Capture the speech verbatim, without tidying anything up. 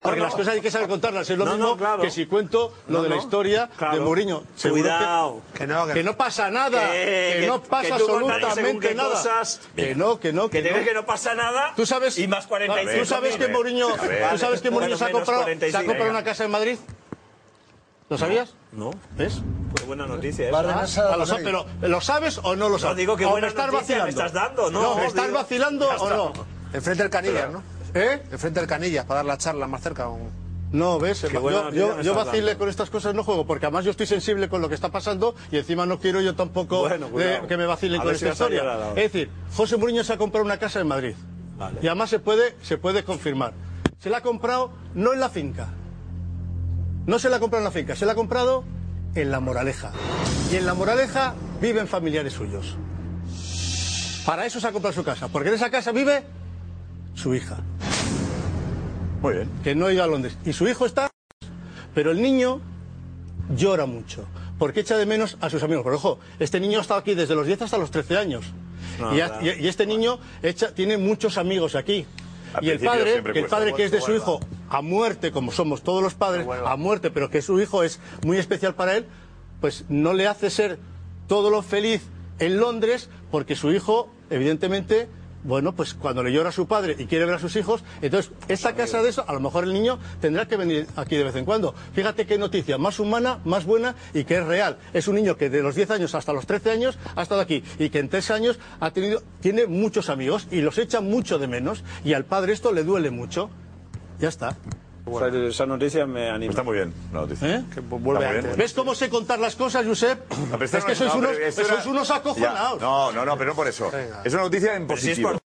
Porque las cosas hay que saber contarlas. Es lo No, mismo no, claro. que si cuento lo No, de la no. historia Claro. de Mourinho. Seguro Cuidado. Que, Que no, que- que no pasa nada. Que- Que, que- no pasa que tú contarías según absolutamente qué nada. cosas. Que no, que no, Que que te ves no. que no pasa nada. ¿Tú sabes, Y más cuarenta y cinco. ¿tú sabes que Mourinho, ¿tú sabes que Mourinho se ha Menos comprado, cuarenta y se ha cinco. comprado una casa en Madrid? ¿Lo sabías? No. ¿Ves? Qué buena noticia. Va a esa. regresar a Ah, lo sa- Madrid. pero ¿lo sabes o no lo sabes? No, digo que ¿O buena me estás noticia me vacilando? estás dando, no, ¿me estás digo- vacilando Ya o no? está. Enfrente del Canillas, ¿no? ¿Eh? Enfrente del Canillas, para dar la charla más cerca. o- No, ves, Qué buena yo, noticia yo, me yo estás vacile dando. con estas cosas no juego, porque además yo estoy sensible con lo que está pasando y encima no quiero yo tampoco Bueno, de- cuidado. que me vacilen A con ver si esta vas a historia. llorar ahora. Es decir, José Mourinho se ha comprado una casa en Madrid. Vale. Y además se puede, se puede confirmar. Se la ha comprado no en la finca. No se la ha comprado en la finca, se la ha comprado en La Moraleja. Y en La Moraleja viven familiares suyos. Para eso se ha comprado su casa, porque en esa casa vive su hija, Muy bien. que no ha ido a Londres. Y su hijo está... Pero el niño llora mucho, porque echa de menos a sus amigos. Pero ojo, este niño ha estado aquí desde los diez hasta los trece años. No, y, ha- claro. y- y este niño echa, tiene muchos amigos aquí. Al Y el principio padre, siempre que el cuesta, padre que es de su vuelva. hijo a muerte, como somos todos los padres, a muerte, pero que su hijo es muy especial para él, pues no le hace ser todo lo feliz en Londres, porque su hijo, evidentemente, bueno, pues cuando le llora a su padre y quiere ver a sus hijos, entonces esta casa de eso, a lo mejor el niño tendrá que venir aquí de vez en cuando. Fíjate qué noticia más humana, más buena y que es real. Es un niño que de los diez años hasta los trece años ha estado aquí y que en tres años ha tenido, tiene muchos amigos y los echa mucho de menos y al padre esto le duele mucho. Ya está. O sea, esa noticia me anima. Está muy bien la noticia. ¿Eh? Que vuelve Está muy antes. bien. ¿Ves cómo sé contar las cosas, Josep? No, pero esta Es no que sois no, unos, pero esto sois era- unos acojonados. Ya. No, no, no, pero no por eso. Venga. Es una noticia en Pero si es positivo. por